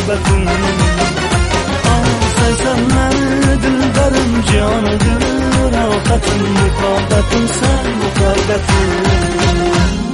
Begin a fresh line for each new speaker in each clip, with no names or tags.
muhabbetim. Sen meni dilberim, canıdır rahatim, muhabbetim sen muhabbetim.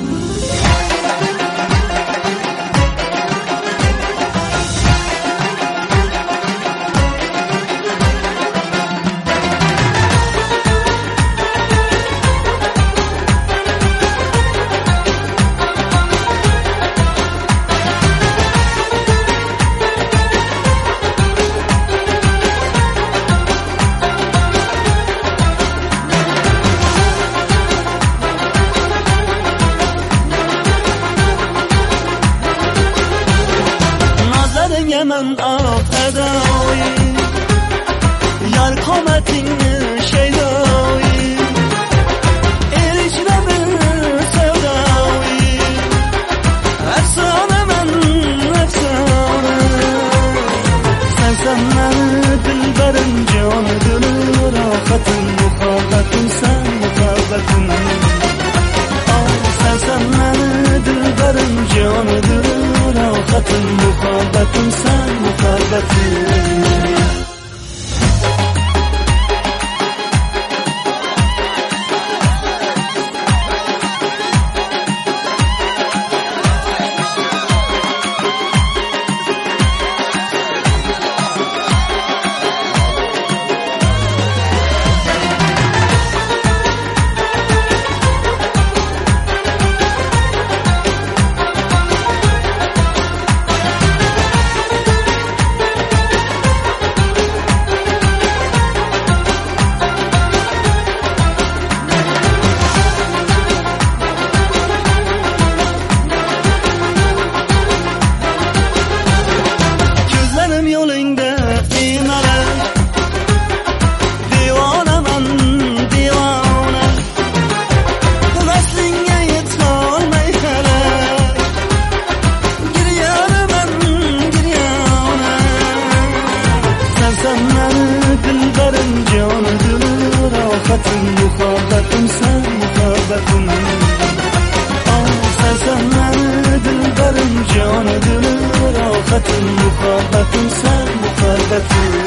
من آفدایی یار قامتین شیدایی ایرجنه من سودایی افسانه من افسانه sen من دلبرم جان دل راحتم مخابتم sen مخابتم sen من دلبرم جان دل راحتم مخابتم sen مخابتم. Muhabbetim sen muhabbetim. Sen meni dilberim, canı dilim rahatim, muhabbetim sen muhabbetim.